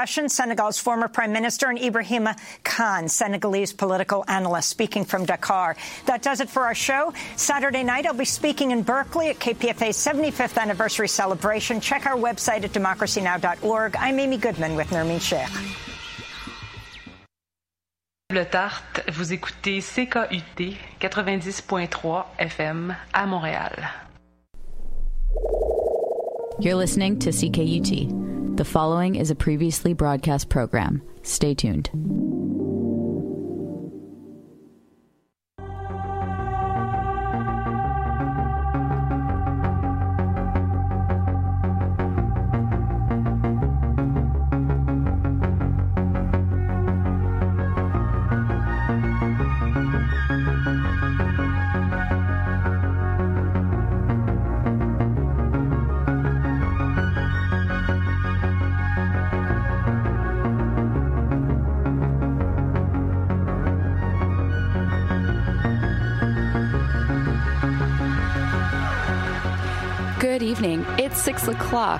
discussion, Senegal's former Prime Minister and Ibrahima Khan, Senegalese political analyst, speaking from Dakar. That does it for our show. Saturday night, I'll be speaking in Berkeley at KPFA's 75th anniversary celebration. Check our website at democracynow.org. I'm Amy Goodman with Nermeen Sheikh. Le Tarte, vous écoutez CKUT 90.3 FM à Montréal. You're listening to CKUT. The following is a previously broadcast program. Stay tuned. Good evening. It's 6 o'clock.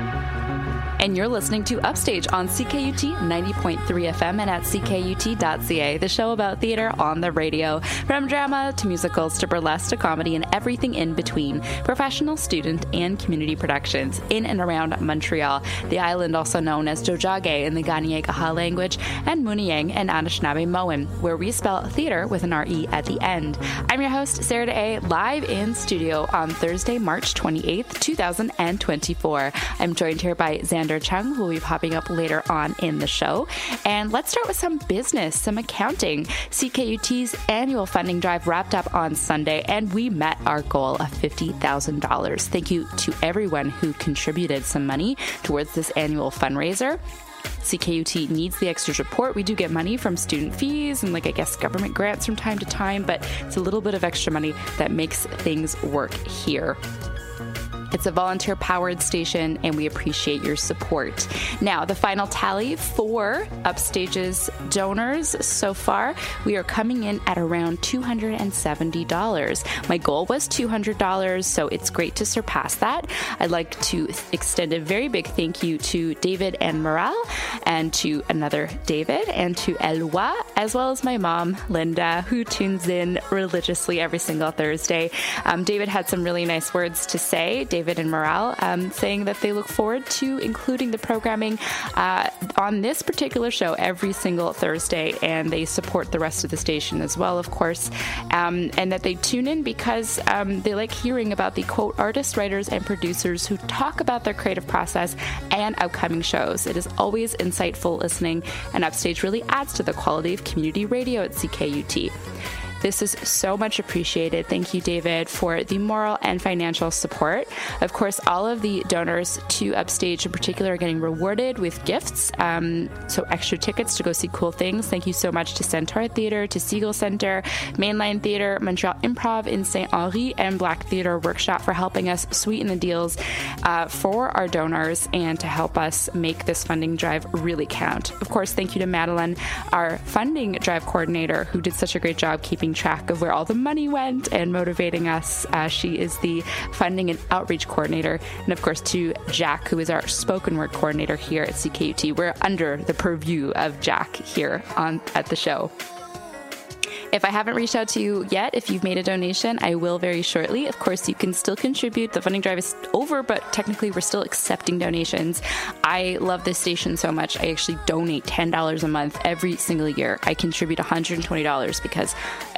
And you're listening to Upstage on CKUT 90.3 FM and at ckut.ca, the show about theater on the radio. From drama to musicals to burlesque to comedy and everything in between. Professional, student, and community productions in and around Montreal, the island also known as Tiohtià:ke in the Kanien'kehá:ka language, and Muniang and Anishinaabe-Moan, where we spell theater with an R-E at the end. I'm your host, Sarah Day, live in studio on Thursday, March 28th, 2024. I'm joined here by Xander Chung, who will be popping up later on in the show. And let's start with some business, some accounting. CKUT's annual funding drive wrapped up on Sunday, and we met our goal of $50,000. Thank you to everyone who contributed some money towards this annual fundraiser. CKUT needs the extra support. We do get money from student fees and, government grants from time to time, but it's a little bit of extra money that makes things work here. It's a volunteer-powered station, and we appreciate your support. Now, the final tally for Upstage's donors so far, we are coming in at around $270. My goal was $200, so it's great to surpass that. I'd like to extend a very big thank you to David and Moral, and to another David, and to Eloi, as well as my mom, Linda, who tunes in religiously every single Thursday. David had some really nice words to say. David and Morale, saying that they look forward to including the programming on this particular show every single Thursday, and they support the rest of the station as well, of course, and that they tune in because they like hearing about the, quote, artists, writers, and producers who talk about their creative process and upcoming shows. It is always insightful listening, and Upstage really adds to the quality of community radio at CKUT. This is so much appreciated. Thank you, David, for the moral and financial support. Of course, all of the donors to Upstage in particular are getting rewarded with gifts, so extra tickets to go see cool things. Thank you so much to Centaur Theatre, to Seagull Centre, Mainline Theatre, Montreal Improv in St. Henri, and Black Theatre Workshop for helping us sweeten the deals for our donors and to help us make this funding drive really count. Of course, thank you to Madeline, our funding drive coordinator, who did such a great job keeping track of where all the money went and motivating us. She is the funding and outreach coordinator. And of course to Jack, who is our spoken word coordinator here at CKUT. We're under the purview of Jack here at the show. If I haven't reached out to you yet, if you've made a donation, I will very shortly. Of course, you can still contribute. The funding drive is over, but technically we're still accepting donations. I love this station so much. I actually donate $10 a month every single year. I contribute $120 because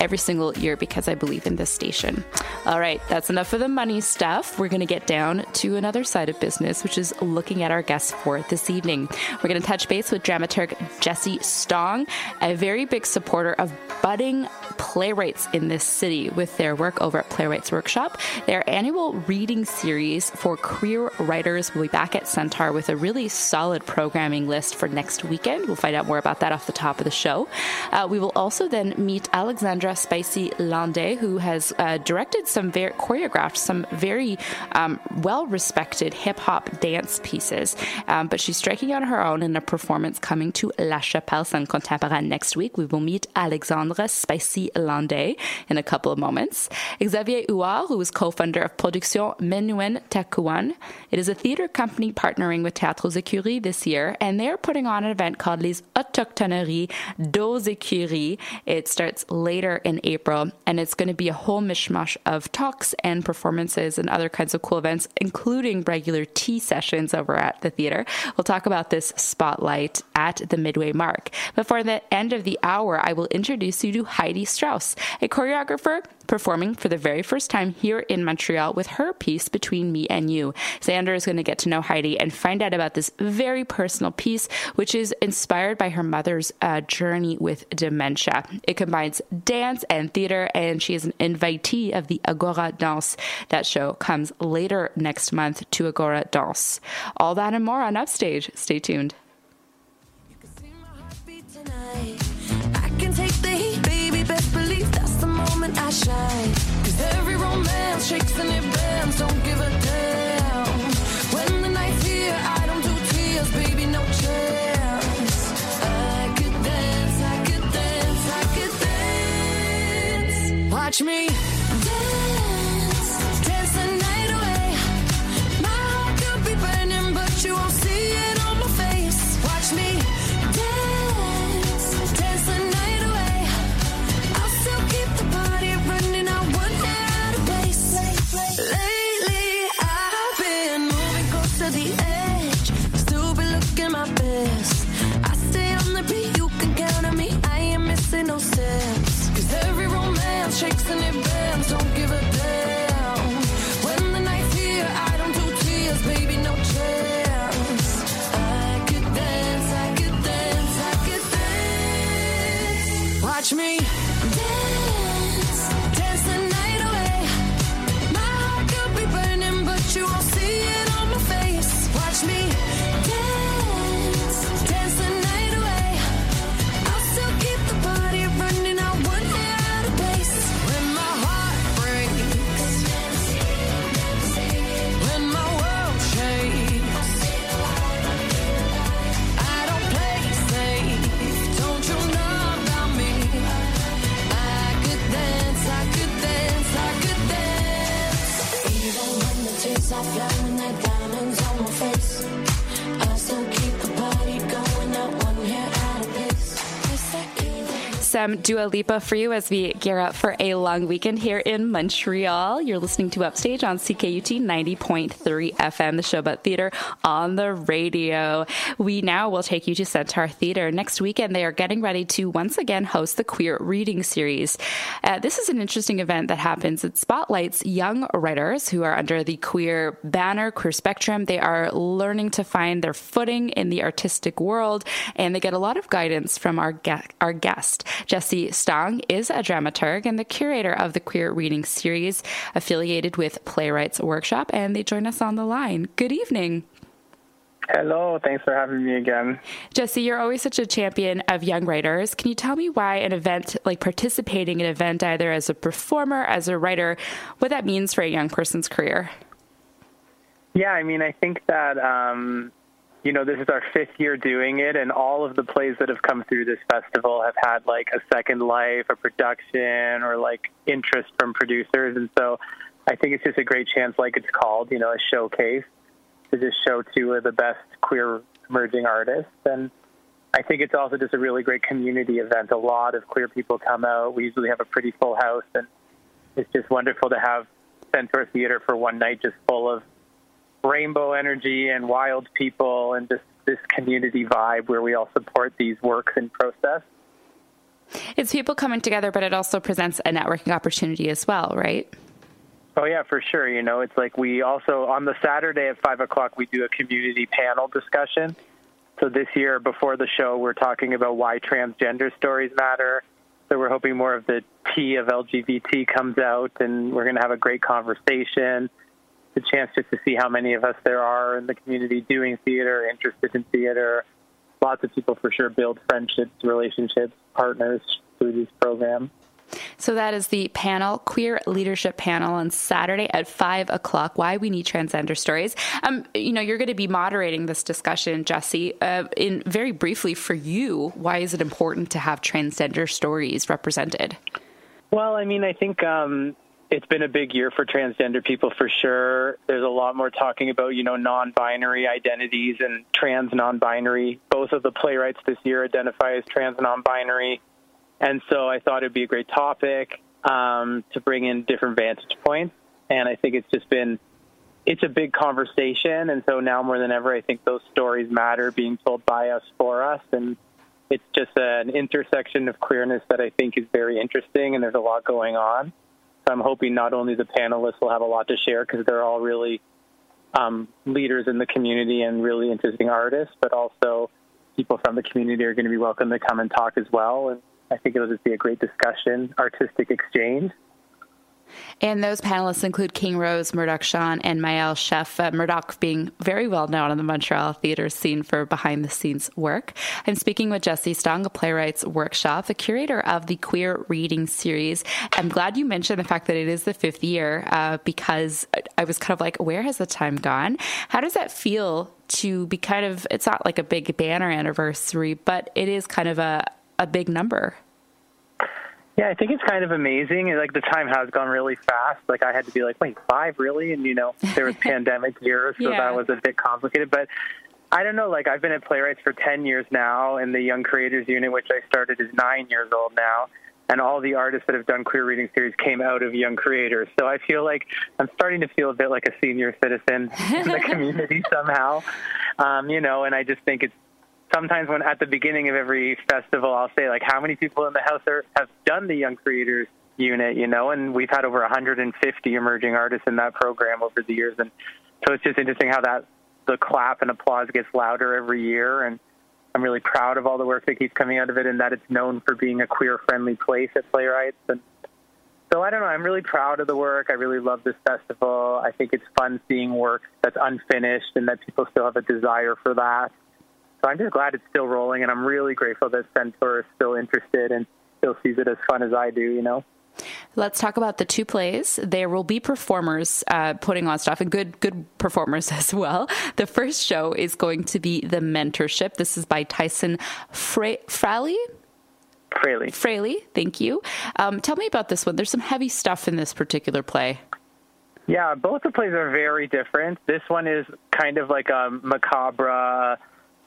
I believe in this station. All right, that's enough of the money stuff. We're going to get down to another side of business, which is looking at our guests for this evening. We're going to touch base with dramaturg Jessie Stong, a very big supporter of budding playwrights in this city with their work over at Playwrights Workshop. Their annual reading series for queer writers will be back at Centaur with a really solid programming list for next weekend. We'll find out more about that off the top of the show. We will also then meet Alexandra Spicy Landé, who has choreographed some very well-respected hip-hop dance pieces, but she's striking out her own in a performance coming to La Chapelle Saint Contemporain next week. We will meet Alexandra Spicy Landais in a couple of moments. Xavier Huard, who is co-founder of Production Menuhin Takuan. It is a theater company partnering with Théâtre aux Écuries this year, and they're putting on an event called Les Autochtoneries d'aux Écuries. It starts later in April, and it's going to be a whole mishmash of talks and performances and other kinds of cool events, including regular tea sessions over at the theater. We'll talk about this spotlight at the midway mark. Before the end of the hour, I will introduce you to Heidi Strauss, a choreographer performing for the very first time here in Montreal with her piece Between Me and You. Xander is going to get to know Heidi and find out about this very personal piece, which is inspired by her mother's journey with dementia. It combines dance and theater, and she is an invitee of the Agora Dance. That show comes later next month to Agora Dance. All that and more on Upstage. Stay tuned. You can see my heartbeat tonight. I can take the heat, baby, best believe that's the moment I shine. 'Cause every romance shakes and it bends, don't give a damn. When the night's here, I don't do tears, baby, no chance. I could dance, I could dance, I could dance. Watch me dance, dance the night away. My heart could be burning, but you won't see it on my face. Watch me dance, dance the night away. I'll still keep the party running, I won't get out of place. Lately, I've been moving close to the edge, still be looking my best. I stay on the beat, you can count on me, I ain't missing no steps. 'Cause every romance shakes and it bends, don't give a damn. When the night's here, I don't do tears, baby, no chance. I could dance, I could dance, I could dance. Watch me dance, dance the night away. My heart could be burning, but you won't see it on my face. Watch me dance, dance the night away. I'll still keep the party running, I won't get out of place. When my heart breaks, when my world shakes, I don't play safe, don't you know about me? I could dance, I could dance, I could dance. Even when the tears are flowing like diamonds on my face, I still keep the party going, not one hair out of place. Yes, I can. Some Dua Lipa for you as we gear up for a long weekend here in Montreal. You're listening to Upstage on CKUT 90.3 FM, the show about theater on the radio. We now will take you to Centaur Theater. Next weekend, they are getting ready to once again host the Queer Reading Series. This is an interesting event that happens. It spotlights young writers who are under the queer banner, queer spectrum. They are learning to find their footing in the artistic world, and they get a lot of guidance from our guest. Jessie Stang is a dramaturg and the curator of the Queer Reading Series, affiliated with Playwrights Workshop, and they join us on the line. Good evening. Hello, thanks for having me again. Jessie, you're always such a champion of young writers. Can you tell me why an event, like participating in an event either as a performer, as a writer, what that means for a young person's career? Yeah, I mean, I think that, this is our 5th year doing it, and all of the plays that have come through this festival have had, like, a second life, a production, or, like, interest from producers. And so I think it's just a great chance, like it's called, a showcase, to just show 2 of the best queer emerging artists. And I think it's also just a really great community event. A lot of queer people come out. We usually have a pretty full house, and it's just wonderful to have Centaur Theater for one night just full of rainbow energy and wild people and just this community vibe where we all support these works in process. It's people coming together, but it also presents a networking opportunity as well, right? Oh, yeah, for sure. It's like we also, on the Saturday at 5 o'clock, we do a community panel discussion. So this year, before the show, we're talking about why transgender stories matter. So we're hoping more of the T of LGBT comes out, and we're going to have a great conversation. A chance just to see how many of us there are in the community doing theater, interested in theater. Lots of people for sure build friendships, relationships, partners through these programs. So that is the panel, Queer Leadership Panel, on Saturday at 5 o'clock, Why We Need Transgender Stories. You're going to be moderating this discussion, Jessie. Very briefly for you, why is it important to have transgender stories represented? Well, I mean, I think it's been a big year for transgender people for sure. There's a lot more talking about, non-binary identities and trans non-binary. Both of the playwrights this year identify as trans non-binary. And so I thought it'd be a great topic to bring in different vantage points. And I think it's a big conversation. And so now more than ever, I think those stories matter, being told by us, for us. And it's just an intersection of queerness that I think is very interesting, and there's a lot going on. So I'm hoping not only the panelists will have a lot to share, because they're all really leaders in the community and really interesting artists, but also people from the community are going to be welcome to come and talk as well. And I think it'll just be a great discussion, artistic exchange. And those panelists include King Rose, Murdoch Sean, and Maëlle Chef. Murdoch being very well known in the Montreal theatre scene for behind-the-scenes work. I'm speaking with Jessie Stung, a playwrights workshop, the curator of the Queer Reading Series. I'm glad you mentioned the fact that it is the 5th year because I was kind of like, where has the time gone? How does that feel to be it's not like a big banner anniversary, but it is kind of a big number? Yeah, I think it's kind of amazing. Like, the time has gone really fast. Like, I had to be like, wait, 5, really? And, there was pandemic years, so that was a bit complicated. But I don't know, like, I've been at Playwrights for 10 years now, and the Young Creators Unit, which I started, is 9 years old now. And all the artists that have done Queer Reading Series came out of Young Creators. So I feel like I'm starting to feel a bit like a senior citizen in the community somehow. And I just think it's, sometimes when at the beginning of every festival, I'll say, like, how many people in the house have done the Young Creators Unit, and we've had over 150 emerging artists in that program over the years. And so it's just interesting how the clap and applause gets louder every year. And I'm really proud of all the work that keeps coming out of it, and that it's known for being a queer-friendly place at Playwrights. And so I don't know, I'm really proud of the work. I really love this festival. I think it's fun seeing work that's unfinished and that people still have a desire for that. So I'm just glad it's still rolling, and I'm really grateful that Centaur is still interested and still sees it as fun as I do, Let's talk about the 2 plays. There will be performers putting on stuff, and good performers as well. The first show is going to be The Mentorship. This is by Tyson Fraley, thank you. Tell me about this one. There's some heavy stuff in this particular play. Yeah, both the plays are very different. This one is kind of like a macabre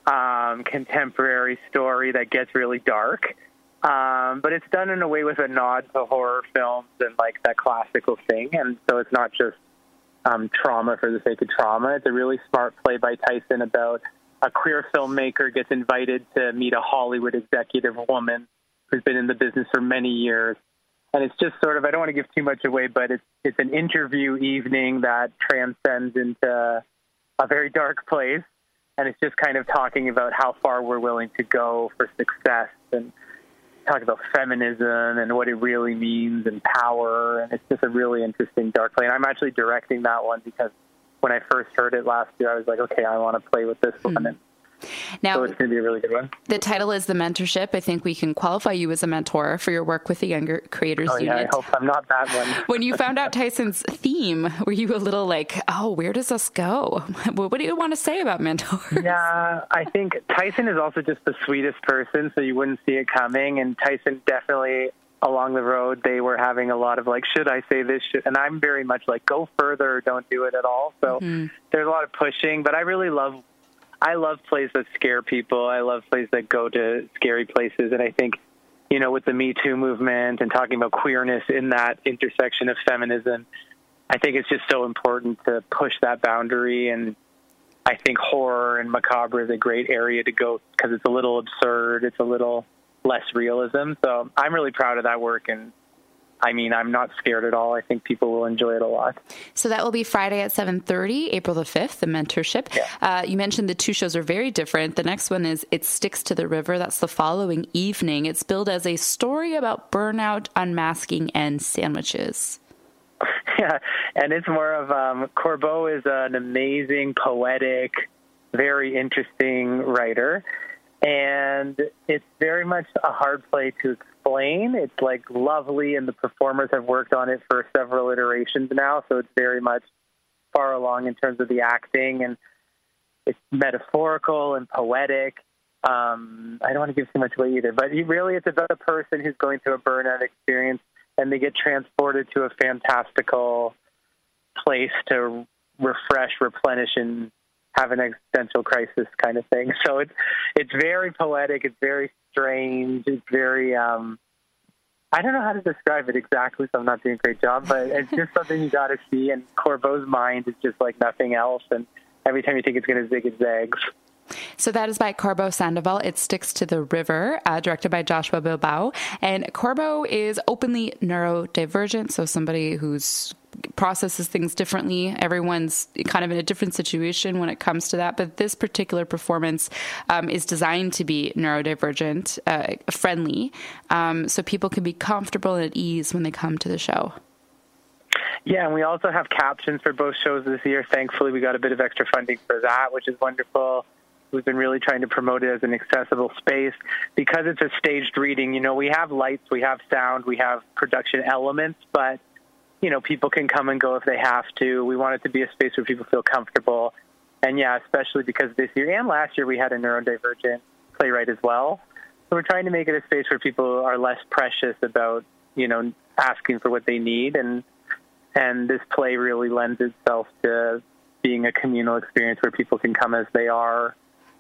contemporary story that gets really dark. But it's done in a way with a nod to horror films and like that classical thing. And so it's not just trauma for the sake of trauma. It's a really smart play by Tyson about a queer filmmaker gets invited to meet a Hollywood executive woman who's been in the business for many years. And it's just sort of, I don't want to give too much away, but it's an interview evening that transcends into a very dark place. And it's just kind of talking about how far we're willing to go for success, and talk about feminism and what it really means and power. And it's just a really interesting dark play. And I'm actually directing that one because when I first heard it last year, I was like, okay, I want to play with this one. And now, so it's going to be a really good one. The title is The Mentorship. I think we can qualify you as a mentor for your work with the Younger Creators Unit. I hope I'm not that one. When you found out Tyson's theme, were you a little like, oh, where does this go? What do you want to say about mentors? Yeah, I think Tyson is also just the sweetest person, so you wouldn't see it coming. And Tyson definitely, along the road, they were having a lot of like, should I say this? And I'm very much like, go further or don't do it at all. So there's a lot of pushing, but I love plays that scare people. I love plays that go to scary places. And I think, with the Me Too movement and talking about queerness in that intersection of feminism, I think it's just so important to push that boundary. And I think horror and macabre is a great area to go because it's a little absurd. It's a little less realism. So I'm really proud of that work. And I mean, I'm not scared at all. I think people will enjoy it a lot. So that will be Friday at 7:30, April the 5th, The Mentorship. Yeah. You mentioned the 2 shows are very different. The next one is It Sticks to the River. That's the following evening. It's billed as a story about burnout, unmasking, and sandwiches. Yeah, and it's more of Corbeau is an amazing, poetic, very interesting writer. And it's very much a hard play to explain. It's like lovely, and the performers have worked on it for several iterations now, so it's very much far along in terms of the acting, and it's metaphorical and poetic. I don't want to give too much away either, but it's about a person who's going through a burnout experience, and they get transported to a fantastical place to refresh, replenish, and have an existential crisis kind of thing. So it's very poetic. It's very strange. It's very, I don't know how to describe it exactly, so I'm not doing a great job, but it's just something you got to see. And Corbeau's mind is just like nothing else. And every time you think it's going to zig, it zags. So that is by Corbeau Sandoval. It Sticks to the River, directed by Joshua Bilbao. And Corbeau is openly neurodivergent, so somebody who's processes things differently. Everyone's kind of in a different situation when it comes to that. But this particular performance is designed to be neurodivergent friendly, so people can be comfortable and at ease when they come to the show. Yeah, and we also have captions for both shows this year. Thankfully, we got a bit of extra funding for that, which is wonderful. We've been really trying to promote it as an accessible space because it's a staged reading. You know, we have lights, we have sound, we have production elements, but, you know, people can come and go if they have to. We want it to be a space where people feel comfortable. And, yeah, especially because this year and last year we had a neurodivergent playwright as well. So we're trying to make it a space where people are less precious about, you know, asking for what they need. And this play really lends itself to being a communal experience where people can come as they are.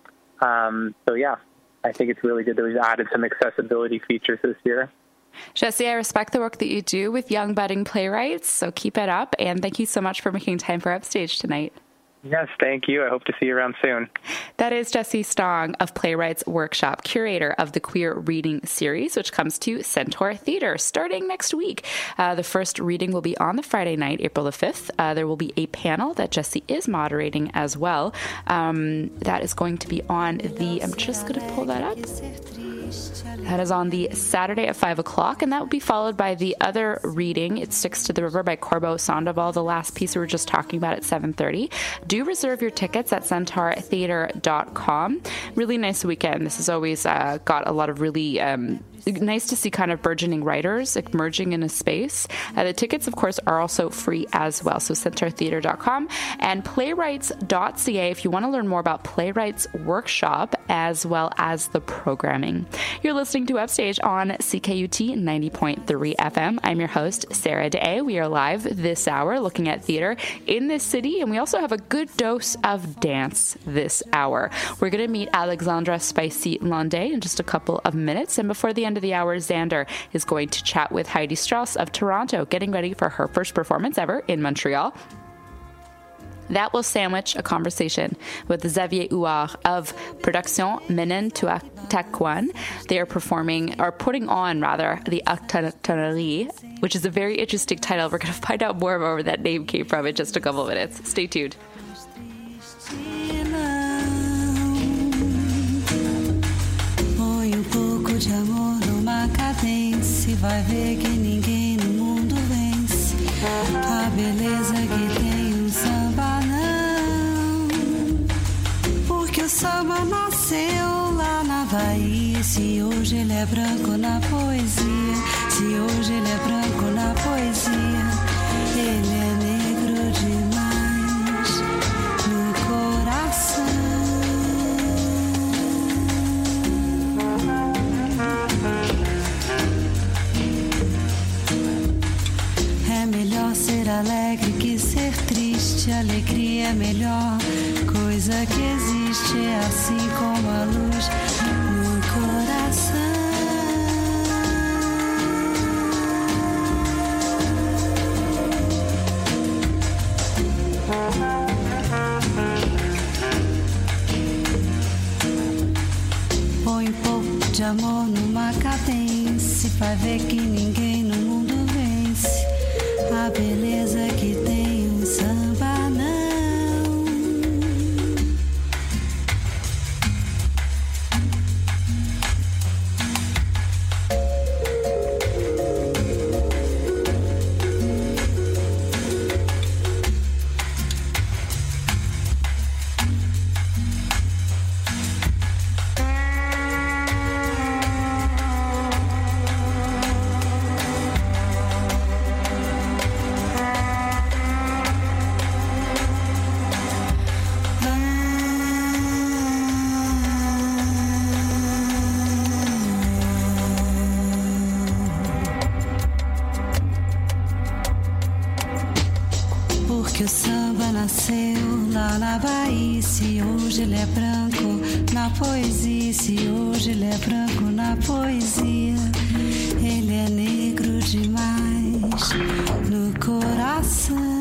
So, yeah, I think it's really good that we've added some accessibility features this year. Jesse, I respect the work that you do with young budding playwrights, so keep it up. And thank you so much for making time for Upstage tonight. Yes, thank you. I hope to see you around soon. That is Jesse Stong of Playwrights Workshop, curator of the Queer Reading Series, which comes to Centaur Theatre starting next week. The first reading will be on the Friday night, April the 5th. There will be a panel that Jesse is moderating as well. That is going to be on I'm just going to pull that up. That is on the Saturday at 5 o'clock, and that will be followed by the other reading, It Sticks to the River by Corbeau Sandoval, the last piece we were just talking about at 7:30. Do reserve your tickets at centaurtheatre.com. Really nice weekend. This has always got a lot of really nice to see kind of burgeoning writers emerging in a space. The tickets, of course, are also free as well. So centaurtheatre.com and playwrights.ca if you want to learn more about Playwrights Workshop as well as the programming. You're listening to Upstage on CKUT 90.3 FM. I'm your host, Sarah Day. We are live this hour looking at theater in this city, and we also have a good dose of dance this hour. We're going to meet Alexandra Spicy Landais in just a couple of minutes, and before the end of the hour, Xander is going to chat with Heidi Strauss of Toronto, getting ready for her first performance ever in Montreal. That will sandwich a conversation with Xavier Huard of Production Menen Tuakwan. They are putting on the Octonarie, which is a very interesting title. We're going to find out more about where that name came from in just a couple of minutes. Stay tuned. De amor numa cadência, vai ver que ninguém no mundo vence a beleza que tem samba não, porque o samba nasceu lá na Bahia. Se hoje ele é branco na poesia, se hoje ele é branco na poesia, ele é negro demais no coração. É melhor ser alegre que ser triste. Alegria é a melhor coisa que existe. É assim como a luz no coração. Põe um pouco de amor numa cadência, vai ver que ninguém no mundo vence a beleza que tem samba não. na Bahia, se hoje ele é branco na poesia, se hoje ele é branco na poesia, ele é negro demais no coração.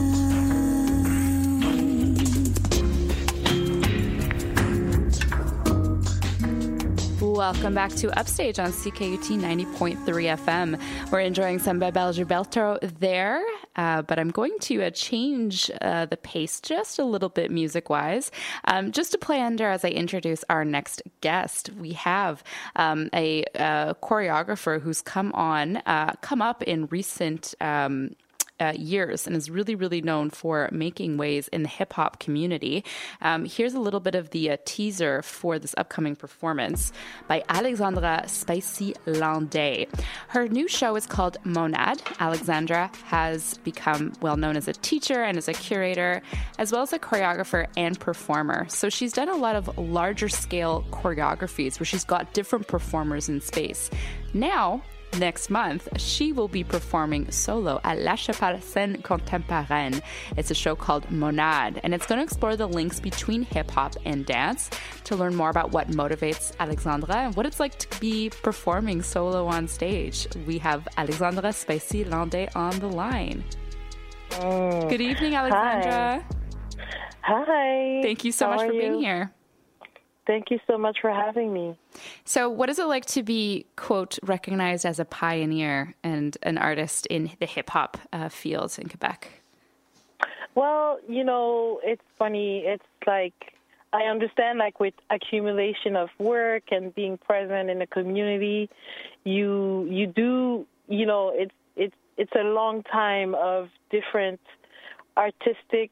Welcome back to Upstage on CKUT 90.3 FM. We're enjoying some Bebel Gilberto there, but I'm going to change the pace just a little bit music-wise. Just to play under as I introduce our next guest, we have a choreographer who's come up in recent years and is really, really known for making waves in the hip-hop community. Here's a little bit of the teaser for this upcoming performance by Alexandra Spicy Landais. Her new show is called Monad. Alexandra has become well known as a teacher and as a curator, as well as a choreographer and performer. So she's done a lot of larger scale choreographies where she's got different performers in space. Now, next month, she will be performing solo at La Chapelle Scène Contemporaine. It's a show called Monad, and it's going to explore the links between hip-hop and dance. To learn more about what motivates Alexandra and what it's like to be performing solo on stage, we have Alexandra Spicy Landais on the line. Good evening, Alexandra. Hi. Thank you so much for being here. Thank you so much for having me. So what is it like to be, quote, recognized as a pioneer and an artist in the hip-hop field in Quebec? Well, it's funny. It's like, I understand, like, with accumulation of work and being present in the community, you do, it's a long time of different artistic,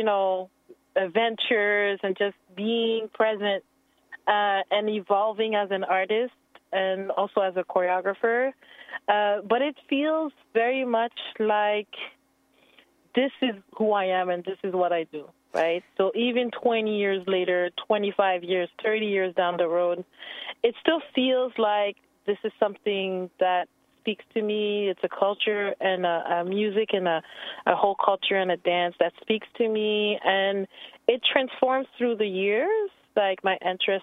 ventures and just being present and evolving as an artist and also as a choreographer. But it feels very much like this is who I am and this is what I do, right? So even 20 years later, 25 years, 30 years down the road, it still feels like this is something that speaks to me. It's a culture and a music and a whole culture and a dance that speaks to me. And it transforms through the years. Like my interests,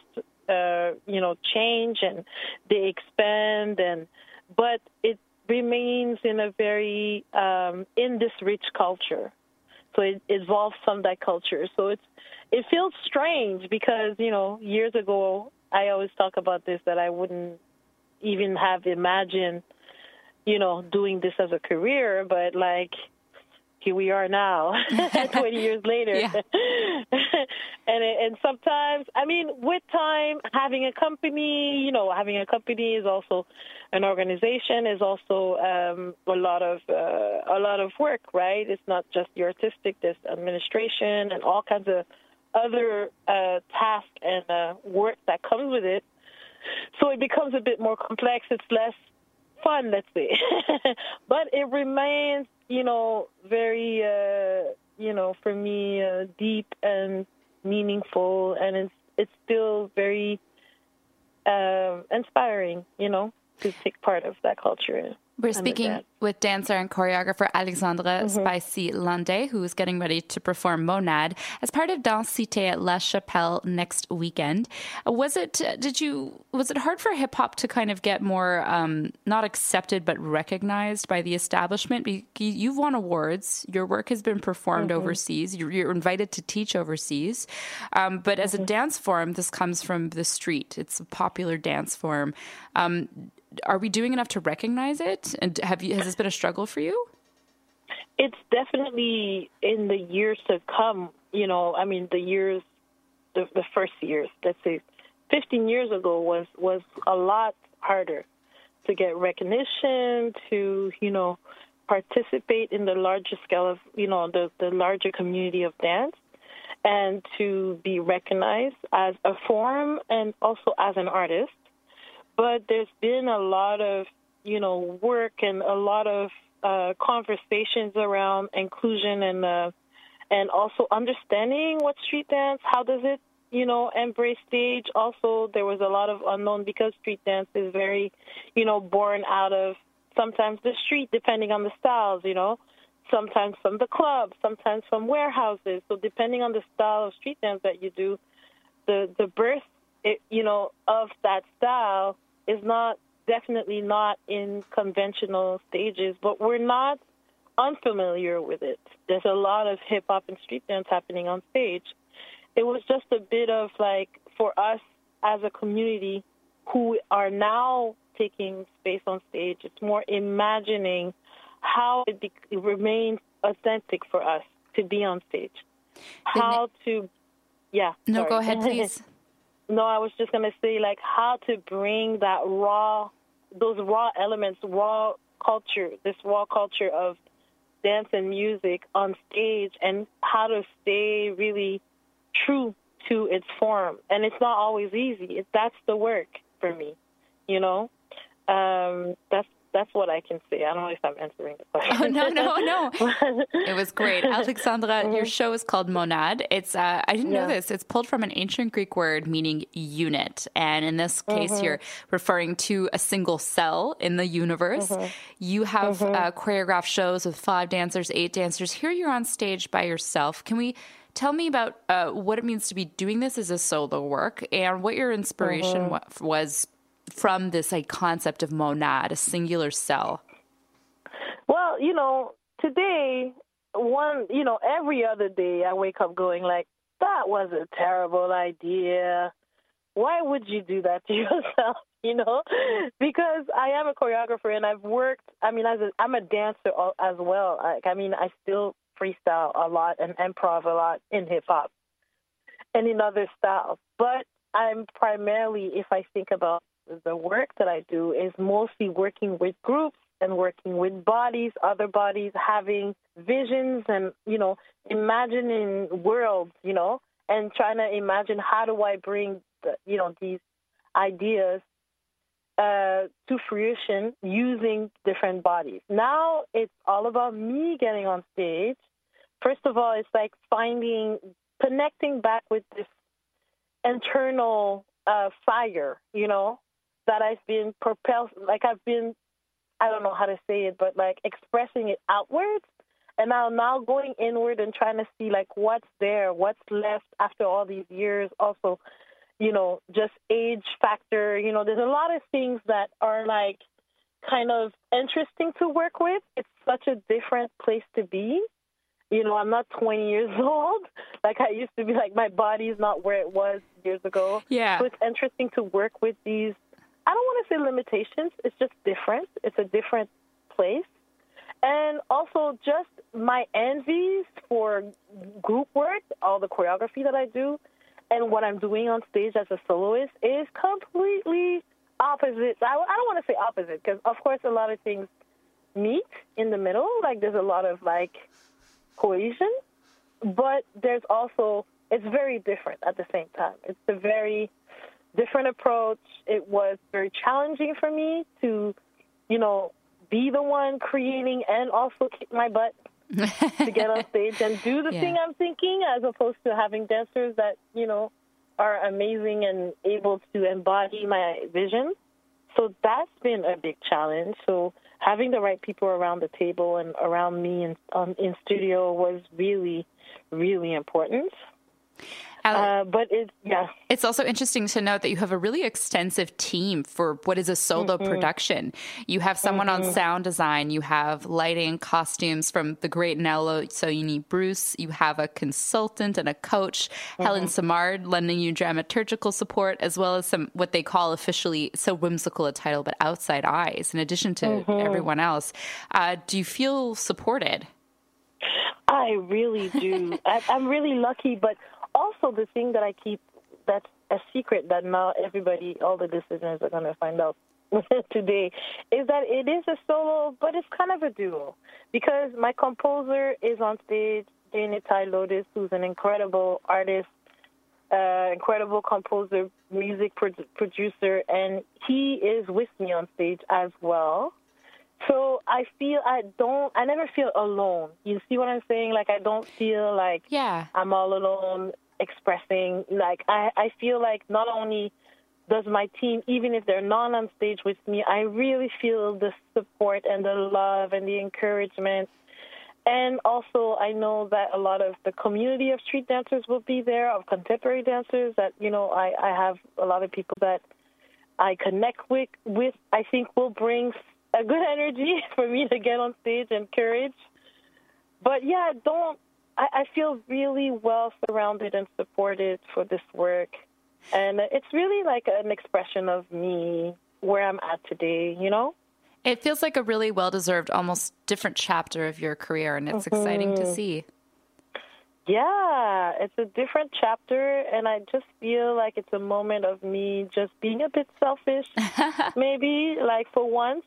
change and they expand, but it remains in a very in this rich culture. So it evolves from that culture. So it feels strange because years ago I always talk about this, that I wouldn't even have imagined doing this as a career, but like here we are now, 20 years later. Yeah. And sometimes, with time, having a company is also an organization, is also a lot of work, right? It's not just the artistic, there's administration and all kinds of other tasks and work that comes with it. So it becomes a bit more complex. It's less fun, let's say. But it remains, very, for me, deep and meaningful, and it's still very inspiring, to take part of that culture. We're speaking with dancer and choreographer Alexandra Spicy Landais, who is getting ready to perform Monad as part of Danse Cité at La Chapelle next weekend. Was it hard for hip hop to kind of get more not accepted but recognized by the establishment? You've won awards, your work has been performed overseas, you're invited to teach overseas, but as a dance form, this comes from the street. It's a popular dance form. Are we doing enough to recognize it? And has this been a struggle for you? It's definitely in the years to come, the first years, let's say 15 years ago was a lot harder to get recognition, to, participate in the larger scale of, the larger community of dance, and to be recognized as a form and also as an artist. But there's been a lot of, work and a lot of conversations around inclusion and also understanding what street dance, how does it, embrace stage. Also, there was a lot of unknown because street dance is very, born out of sometimes the street, depending on the styles, sometimes from the club, sometimes from warehouses. So depending on the style of street dance that you do, the birth, of that style is definitely not in conventional stages, but we're not unfamiliar with it. There's a lot of hip-hop and street dance happening on stage. It was just a bit of for us as a community who are now taking space on stage, it's more imagining how it remains authentic for us to be on stage. Go ahead, please. No, I was just going to say, how to bring those raw elements, raw culture, this raw culture of dance and music on stage, and how to stay really true to its form. And it's not always easy. That's the work for me, That's what I can say. I don't know if I'm answering the question. Oh, no. It was great. Alexandra, your show is called Monad. It's I didn't know this. It's pulled from an ancient Greek word meaning unit. And in this case, you're referring to a single cell in the universe. You have choreographed shows with 5 dancers, 8 dancers. Here you're on stage by yourself. Can we tell me about what it means to be doing this as a solo work and what your inspiration was from this concept of monad, a singular cell? Well, today, every other day I wake up going that was a terrible idea. Why would you do that to yourself, Because I am a choreographer and I've worked, I'm a dancer as well. I still freestyle a lot and improv a lot in hip-hop and in other styles. But I'm primarily, if I think about the work that I do, is mostly working with groups and working with bodies, other bodies, having visions and, imagining worlds, and trying to imagine how do I bring, these ideas to fruition using different bodies. Now it's all about me getting on stage. First of all, it's connecting back with this internal fire, that I've been propelled, I don't know how to say it, but expressing it outwards. And now going inward and trying to see what's there, what's left after all these years. Also, just age factor, there's a lot of things that are kind of interesting to work with. It's such a different place to be. I'm not 20 years old like I used to be. My body's not where it was years ago. Yeah. So it's interesting to work with these, I don't want to say limitations. It's just different. It's a different place. And also just my envies for group work, all the choreography that I do, and what I'm doing on stage as a soloist is completely opposite. I don't want to say opposite because, of course, a lot of things meet in the middle. There's a lot of, cohesion, but there's also, it's very different at the same time. It's a very different approach. It was very challenging for me to, be the one creating and also kick my butt to get on stage and do the thing I'm thinking, as opposed to having dancers that, are amazing and able to embody my vision. So that's been a big challenge. So having the right people around the table and around me in studio was really, really important. But it's also interesting to note that you have a really extensive team for what is a solo production. You have someone on sound design, you have lighting, costumes from the great Nello Soini Bruce, you have a consultant and a coach, Helen Samard, lending you dramaturgical support, as well as some what they call officially, so whimsical a title, but outside eyes, in addition to everyone else. Do you feel supported? I really do. I'm really lucky, but also the thing that I keep, that's a secret that now everybody, all the listeners are going to find out today, is that it is a solo, but it's kind of a duo. Because my composer is on stage, Jane Tai Lotus, who's an incredible artist, incredible composer, music producer, and he is with me on stage as well. So I never feel alone. You see what I'm saying? I don't feel I'm all alone expressing. I feel not only does my team, even if they're not on stage with me, I really feel the support and the love and the encouragement And also, I know that a lot of the community of street dancers will be there, of contemporary dancers, that, I have a lot of people that I connect with, I think will bring a good energy for me to get on stage and courage. But, yeah, I feel really well surrounded and supported for this work. And it's really like an expression of me, where I'm at today, It feels like a really well-deserved, almost different chapter of your career, and it's exciting to see. Yeah, it's a different chapter, and I just feel like it's a moment of me just being a bit selfish, maybe, like for once,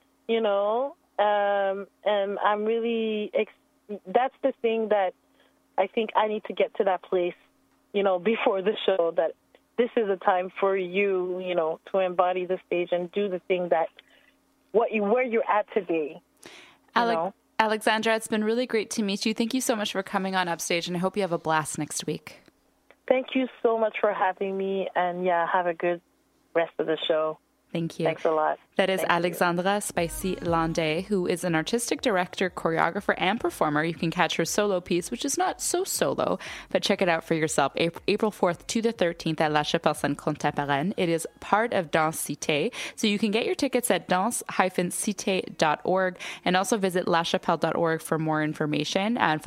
and I'm really, that's the thing that I think I need to get to that place, before the show, that this is a time for you, to embody the stage and do the thing that, where you're at today. Alexandra, it's been really great to meet you. Thank you so much for coming on Upstage, and I hope you have a blast next week. Thank you so much for having me, and have a good rest of the show. Thank you. Thanks a lot. That is Alexandra Spicy-Landais, who is an artistic director, choreographer, and performer. You can catch her solo piece, which is not so solo, but check it out for yourself. April 4th to the 13th at La Chapelle Contemporaine. It is part of Danse Cité, so you can get your tickets at danse-cité.org and also visit lachapelle.org for more information at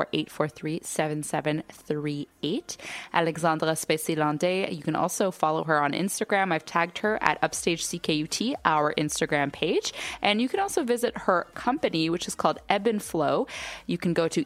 514-843-7738. Alexandra Spicy-Landais, you can also follow her on Instagram. I've tagged her at Upstage CKUT, our Instagram page. And you can also visit her company, which is called Ebb and Flow. You can go to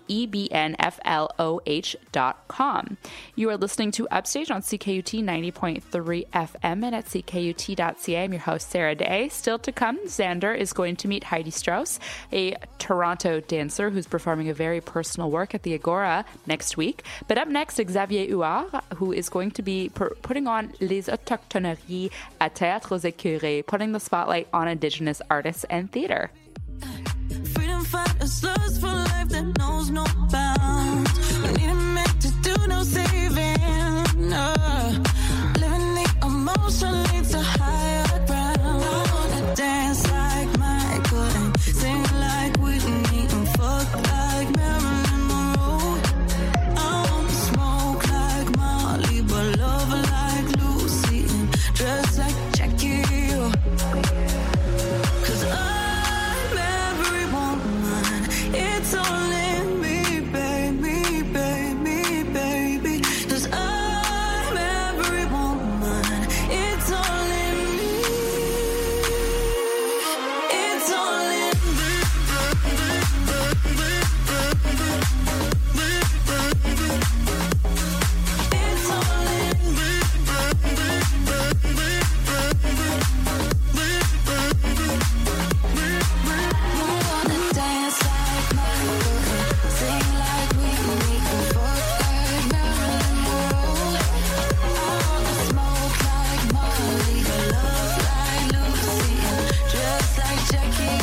ebnfloh.com. You are listening to Upstage on CKUT 90.3 FM and at ckut.ca. I'm your host, Sarah Day. Still to come, Xander is going to meet Heidi Strauss, a Toronto dancer who's performing a very personal work at the Agora next week. But up next, Xavier Huard, who is going to be putting on Les Autochtoneries at Théâtre aux Écureuils, putting the spotlight on Indigenous artists and theater. Freedom fighters, lust for life that knows no bounds. We need a man to do no saving. Living the emotion leads to higher ground. I wanna dance like Michael and sing like Whitney and fuck like Marilyn Monroe. I wanna smoke like Molly, but love like Lucy and dress like Jackie. It's all in me, baby, baby, baby. 'Cause I'm every woman. It's all in me. It's all in me. It's all in me. You wanna dance like Michael, sing like Whitney, and fuck like Marilyn Monroe. I wanna smoke like Molly, but love like Lucy, and dress like Jackie.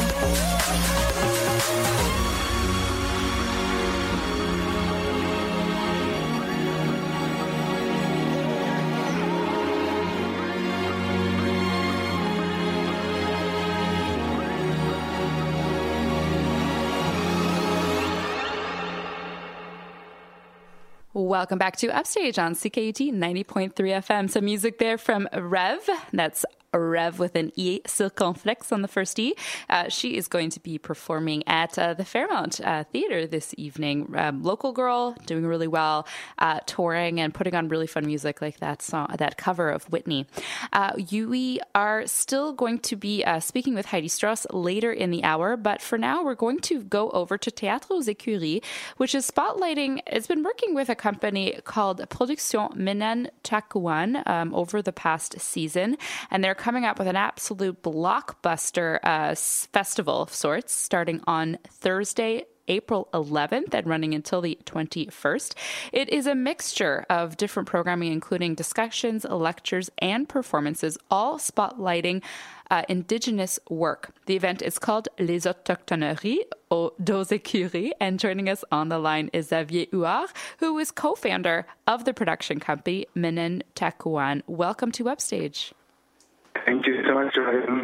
Welcome back to Upstage on CKUT 90.3 FM. Some music there from Rev. That's Rev with an E circumflex on the first E. She is going to be performing at the Fairmount Theater this evening. Local girl, doing really well, touring and putting on really fun music like that song, that cover of Whitney. We are still going to be speaking with Heidi Strauss later in the hour, but for now we're going to go over to Théâtre aux Écuries, which is spotlighting, it's been working with a company called Production Menen Takuan over the past season, and they're coming up with an absolute blockbuster festival of sorts starting on Thursday, April 11th and running until the 21st. It is a mixture of different programming, including discussions, lectures, and performances, all spotlighting Indigenous work. The event is called Les Autochtoneries aux Écuries, and joining us on the line is Xavier Huard, who is co-founder of the production company Menen Takuan. Welcome to Upstage. Thank you so much for having me.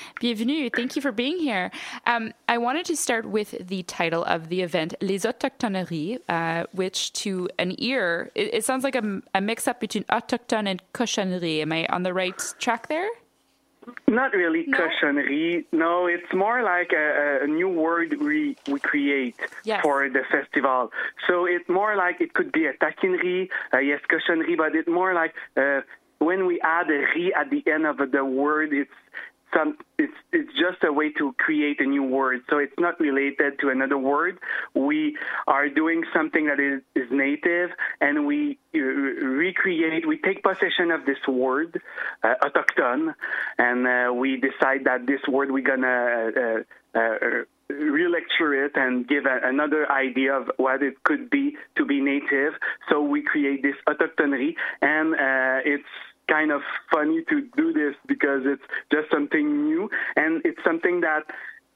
Bienvenue. Thank you for being here. I wanted to start with the title of the event, Les Autochtoneries, which to an ear, it sounds like a mix-up between autochtone and cochonnerie. Am I on the right track there? Not really cochonnerie. No, it's more like a new word we create for the festival. So it's more like it could be a taquinerie, yes, cochonnerie, but it's more like when we add a "rie" at the end of the word, it's just a way to create a new word. So it's not related to another word. We are doing something that is native, and we recreate, we take possession of this word, autochtone, and we decide that this word we're going to relecture it and give another idea of what it could be to be native. So we create this autochtonerie, and it's kind of funny to do this because it's just something new, and it's something that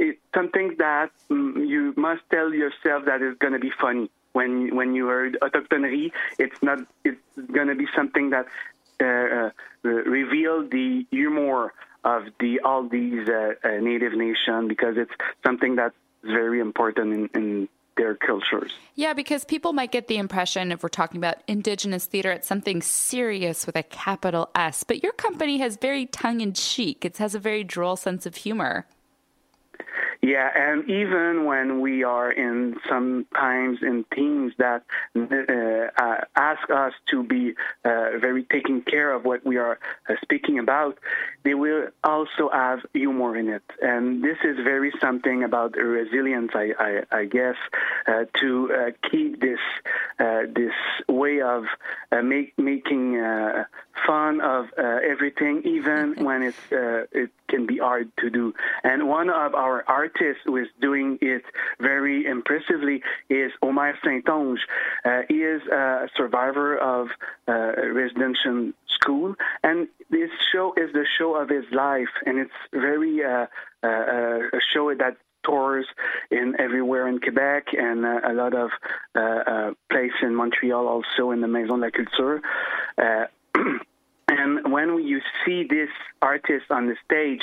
you must tell yourself that is going to be funny. When you heard autochtonerie, it's going to be something that reveal the humor of all these native nations, because it's something that's very important in their cultures. Yeah, because people might get the impression, if we're talking about Indigenous theater, it's something serious with a capital S. But your company has very tongue-in-cheek. It has a very droll sense of humor. Yeah, and even when we are sometimes in teams that ask us to be very taking care of what we are speaking about, they will also have humor in it. And this is very something about resilience, I guess, to keep this way of making fun of everything, even when it can be hard to do. And one of our artists who is doing it very impressively is Omer Saint-Onge. He is a survivor of residential school, and this show is the show of his life, and it's very a show that tours everywhere in Quebec, and a lot of places in Montreal, also in the Maison de la Culture. And when you see this artist on the stage,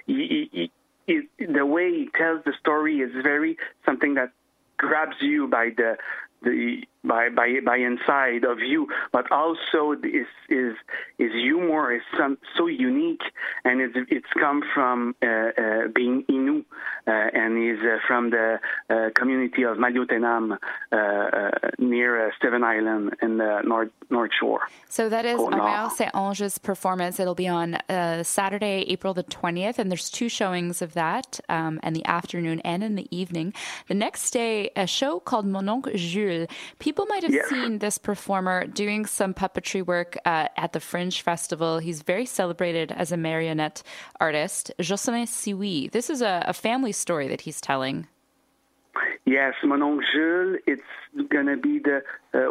the way he tells the story is very something that grabs you by by inside of you, but also his humor is so unique, and it's come from being Innu, and he's from the community of Maliotenam near Steven Island in the North Shore. So that is Omer Saint-Onge's performance. It'll be on Saturday, April the 20th, and there's 2 showings of that, in the afternoon and in the evening. The next day, a show called Mon Oncle Jules. People might have seen this performer doing some puppetry work at the Fringe Festival. He's very celebrated as a marionette artist. Jocelyn Sioui. This is a family story that he's telling. Yes, Mon Oncle Jules. It's going to be the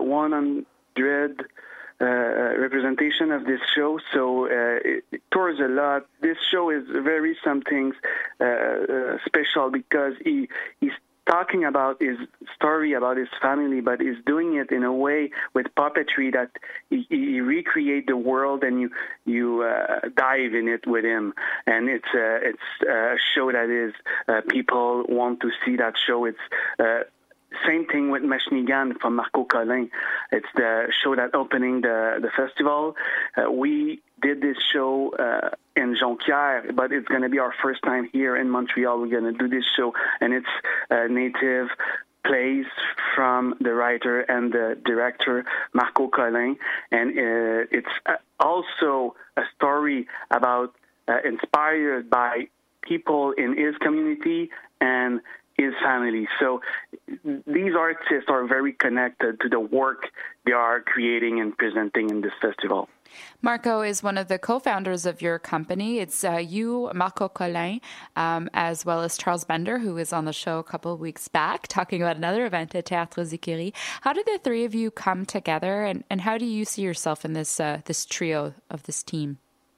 100 representation of this show, so it tours a lot. This show is very something special because he's talking about his story, about his family, but he's doing it in a way with puppetry that he recreate the world, and you dive in it with him. And it's a show that is people want to see that show. It's same thing with Mashnigan from Marco Collin. It's the show that opening the festival. We did this show in Jonquière, but it's going to be our first time here in Montreal. We're going to do this show, and it's native plays from the writer and the director, Marco Collin. And it's also a story about inspired by people in his community and his family. So these artists are very connected to the work they are creating and presenting in this festival. Marco is one of the co-founders of your company. It's you, Marco Collin, as well as Charles Bender, who was on the show a couple of weeks back, talking about another event at Théâtre Zikiri. How did the 3 of you come together, and how do you see yourself in this this trio of this team?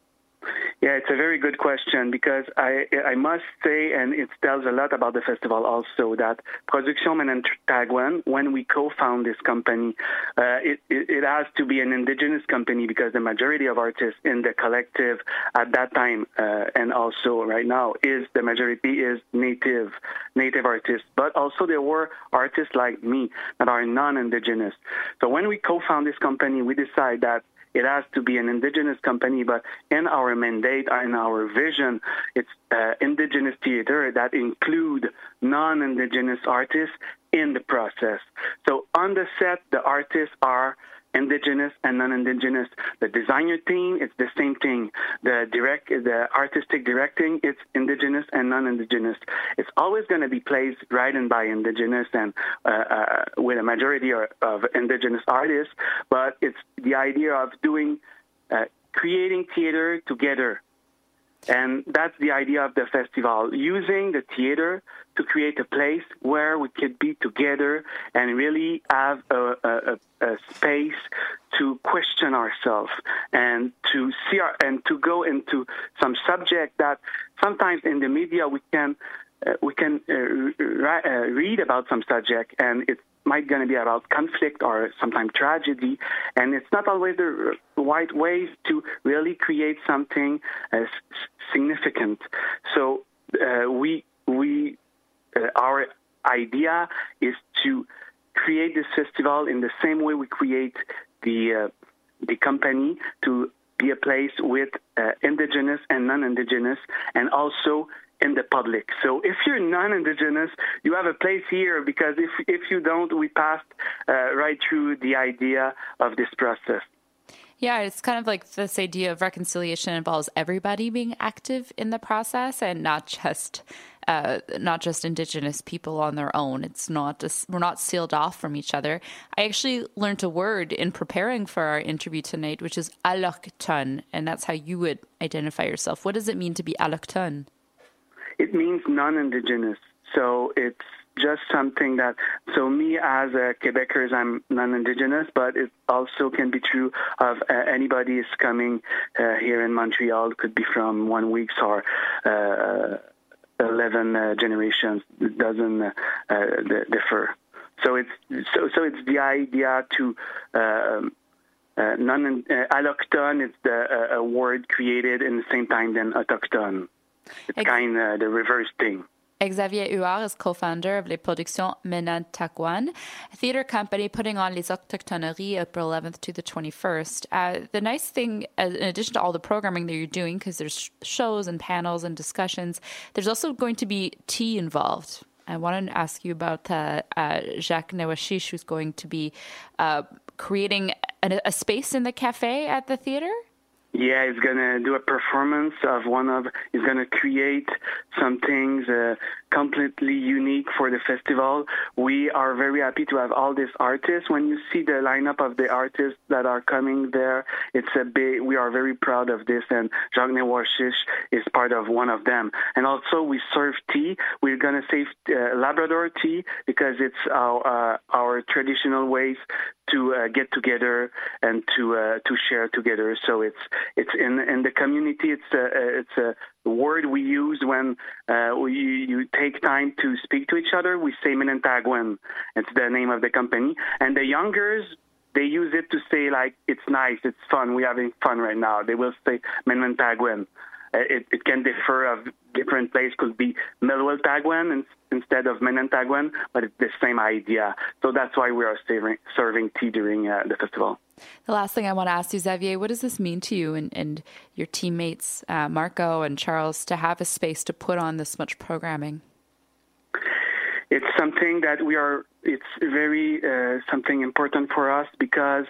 Yeah, it's a very good question because I must say, and it tells a lot about the festival also, that Production Manantagwan, when we co-found this company, it has to be an indigenous company because the majority of artists in the collective at that time and also right now the majority is native artists. But also there were artists like me that are non-indigenous. So when we co-found this company, we decided that it has to be an indigenous company, but in our mandate, in our vision, it's indigenous theater that include non-indigenous artists in the process. So on the set, the artists are indigenous and non-indigenous. The designer team, it's the same thing. The artistic directing, it's indigenous and non-indigenous. It's always going to be placed written by indigenous and with a majority of indigenous artists, but it's the idea of creating theater together. And that's the idea of the festival, using the theater to create a place where we could be together and really have a space to question ourselves and to see and to go into some subject that sometimes in the media we can read about some subject and it might going to be about conflict or sometimes tragedy, and it's not always the right ways to really create something significant. So our idea is to create this festival in the same way we create the company, to be a place with indigenous and non-indigenous, and also in the public. So if you're non-indigenous, you have a place here, because if you don't, we passed right through the idea of this process. Yeah, it's kind of like this idea of reconciliation involves everybody being active in the process and not just Indigenous people on their own. It's not we're not sealed off from each other. I actually learned a word in preparing for our interview tonight, which is allochtone, and that's how you would identify yourself. What does it mean to be allochtone? It means non-indigenous. So it's just something that, so me as a Quebecer, I'm non-indigenous, but it also can be true of anybody is coming here in Montreal. It could be from 1 week or 11 generations. It doesn't differ. So it's the idea to allochtone. It's a word created in the same time than autochtone. It's kind of the reverse thing. Xavier Huard is co-founder of Les Productions Manantagwan, a theater company putting on Les Autochtoneries April 11th to the 21st. The nice thing, in addition to all the programming that you're doing, because there's shows and panels and discussions, there's also going to be tea involved. I wanted to ask you about Jacques Newashish, who's going to be creating a space in the cafe at the theater. Yeah, he's going to do a performance of he's going to create some things completely unique for the festival. We are very happy to have all these artists. When you see the lineup of the artists that are coming there, we are very proud of this, and Jacques Newashish is part of one of them. And also we serve tea. We're going to save Labrador tea because it's our traditional ways to get together and to share together. So it's in the community. It's a word we use when you take time to speak to each other. We say Manantagwan. It's the name of the company. And the youngers, they use it to say, like, it's nice, it's fun, we're having fun right now. They will say Manantagwan. It can differ of different places. Could be Melwell-Tagwan instead of Manantagwan, but it's the same idea. So that's why we are serving tea during the festival. The last thing I want to ask you, Xavier, what does this mean to you and your teammates, Marco and Charles, to have a space to put on this much programming? It's something that it's very something important for us because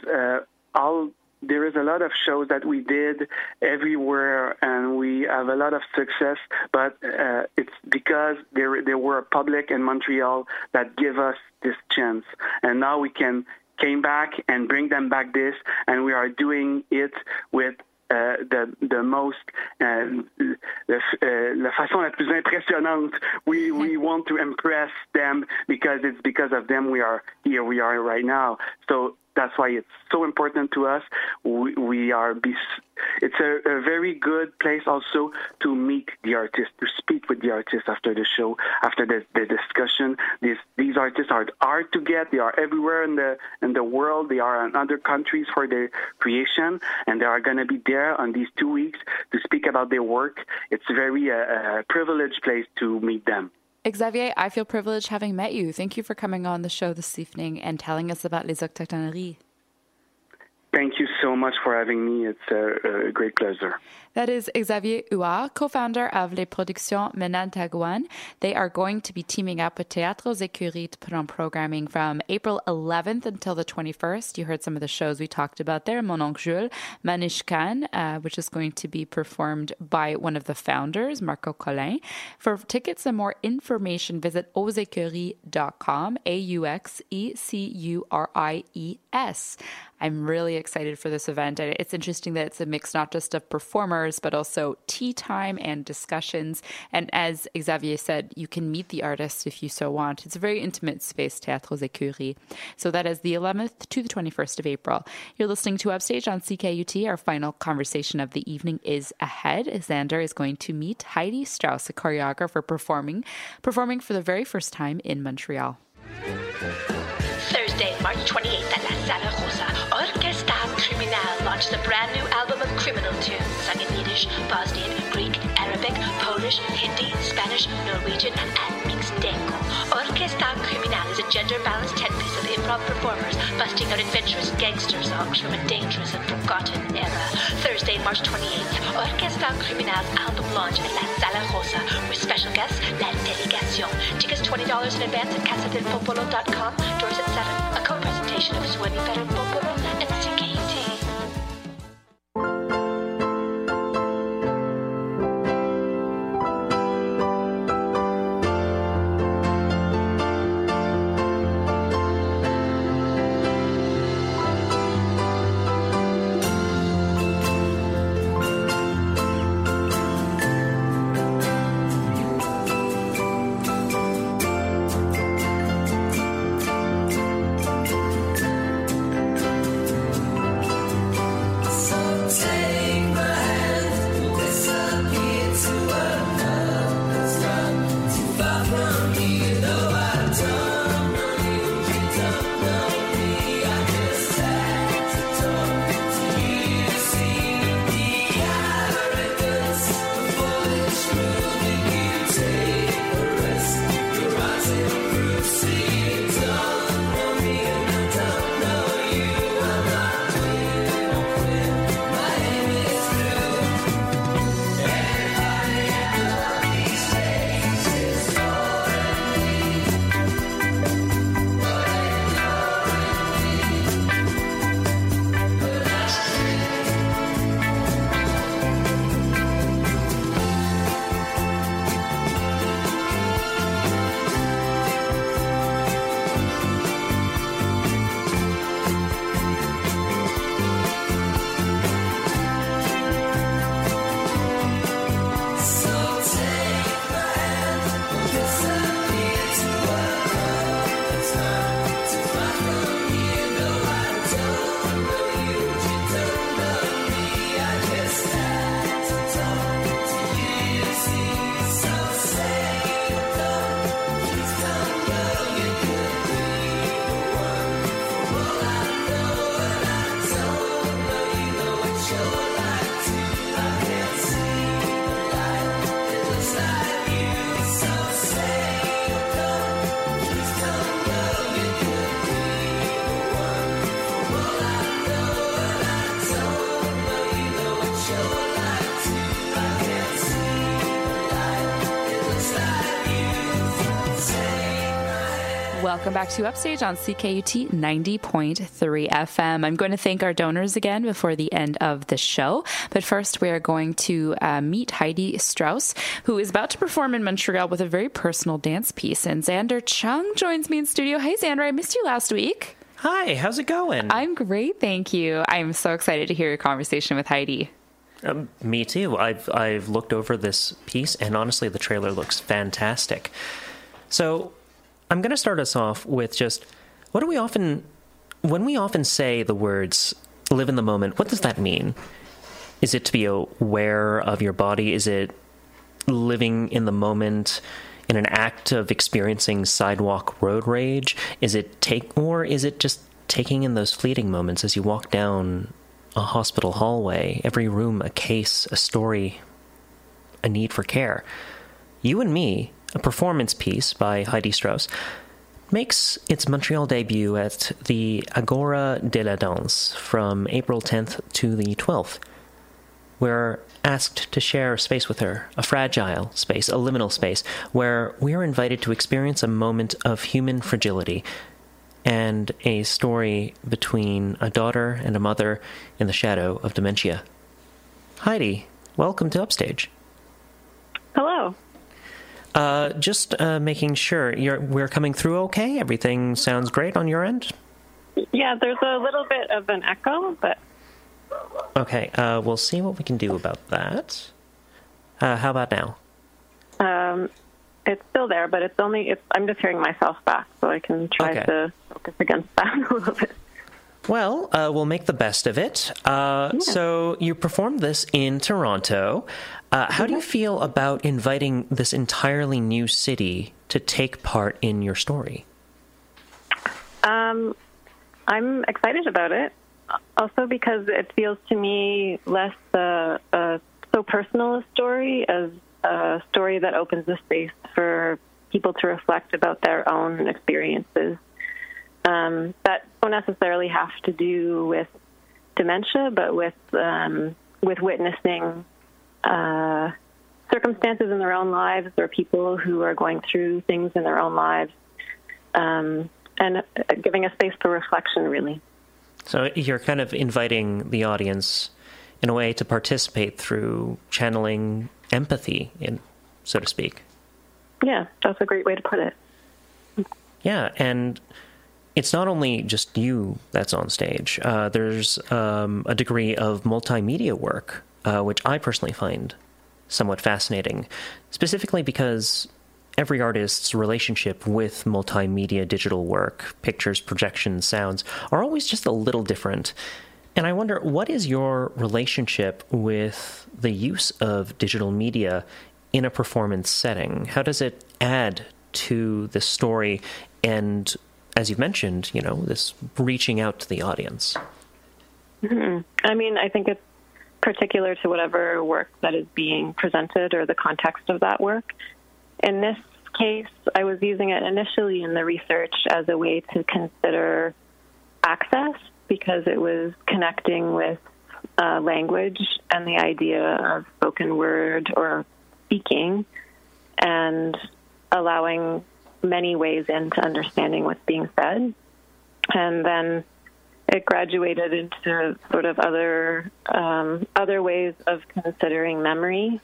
there is a lot of shows that we did everywhere, and we have a lot of success, but it's because there were a public in Montreal that give us this chance. And now we came back and bring them back this, and we are doing it with the most, la façon la plus impressionnante. We want to impress them because it's because of them we are here. We are right now. So that's why it's so important to us. It's a very good place also to meet the artists, to speak with the artists after the show, after the discussion. These artists are hard to get. They are everywhere in the world. They are in other countries for their creation, and they are going to be there on these 2 weeks to speak about their work. It's a very privileged place to meet them. Xavier, I feel privileged having met you. Thank you for coming on the show this evening and telling us about Les Autochtoneries. Thank you so much for having me. It's a great pleasure. That is Xavier Huard, co-founder of Les Productions Menantagouan. They are going to be teaming up with Théâtre aux Écuries to put on programming from April 11th until the 21st. You heard some of the shows we talked about there. Mon Oncle Jules, Manishkan, which is going to be performed by one of the founders, Marco Collin. For tickets and more information, visit auxécuries.com, AUXECURIES. I'm really excited for this event. It's interesting that it's a mix not just of performers, but also tea time and discussions. And as Xavier said, you can meet the artists if you so want. It's a very intimate space, Théâtre aux Écuries. So that is the 11th to the 21st of April. You're listening to Upstage on CKUT. Our final conversation of the evening is ahead. Xander is going to meet Heidi Strauss, a choreographer performing for the very first time in Montreal. Thursday, March 28th at La Sala Rosa, Orchestra Criminal launched a brand new album of criminal tunes sung in Yiddish, Bosnian, Greek, Arabic, Polish, Hindi, Spanish, Norwegian, and mixed Denko. Orchestra Criminal is a gender-balanced 10-piece of improv performers busting out adventurous gangster songs from a dangerous and forgotten era. Thursday, March 28th, Orchestra Criminal's album launch at La Sala Rosa with special guests La Délégation. Tickets $20 in advance at casadelpopolo.com. Doors at 7. A co-presentation of Sweeney Federal Popolo and CKUT. Welcome back to Upstage on CKUT 90.3 FM. I'm going to thank our donors again before the end of the show. But first, we are going to meet Heidi Strauss, who is about to perform in Montreal with a very personal dance piece. And Xander Chung joins me in studio. Hey, Xander, I missed you last week. Hi, how's it going? I'm great, thank you. I'm so excited to hear your conversation with Heidi. Me too. I've looked over this piece, and honestly, the trailer looks fantastic. So I'm going to start us off with just, what do we often when we often say the words live in the moment, what does that mean? Is it to be aware of your body? Is it living in the moment in an act of experiencing sidewalk road rage? Or is it just taking in those fleeting moments as you walk down a hospital hallway, every room a case, a story, a need for care? You and Me, a performance piece by Heidi Strauss, makes its Montreal debut at the Agora de la Danse from April 10th to the 12th. We're asked to share a space with her, a fragile space, a liminal space, where we are invited to experience a moment of human fragility and a story between a daughter and a mother in the shadow of dementia. Heidi, welcome to Upstage. Hello. Just making sure we're coming through okay? Everything sounds great on your end? Yeah, there's a little bit of an echo, but... Okay, we'll see what we can do about that. How about now? It's still there, but I'm just hearing myself back, so I can try to focus against that a little bit. Well, we'll make the best of it. So you performed this in Toronto. How do you feel about inviting this entirely new city to take part in your story? I'm excited about it. Also because it feels to me less so personal a story as a story that opens the space for people to reflect about their own experiences. That don't necessarily have to do with dementia, but with witnessing circumstances in their own lives or people who are going through things in their own lives, and giving a space for reflection, really. So you're kind of inviting the audience, in a way, to participate through channeling empathy, so to speak. Yeah, that's a great way to put it. Yeah, and it's not only just you that's on stage. There's a degree of multimedia work, which I personally find somewhat fascinating, specifically because every artist's relationship with multimedia digital work, pictures, projections, sounds, are always just a little different. And I wonder, what is your relationship with the use of digital media in a performance setting? How does it add to the story and, as you've mentioned, this reaching out to the audience? Mm-hmm. I mean, I think it's particular to whatever work that is being presented or the context of that work. In this case, I was using it initially in the research as a way to consider access, because it was connecting with language and the idea of spoken word or speaking, and allowing many ways into understanding what's being said. And then it graduated into sort of other ways of considering memory.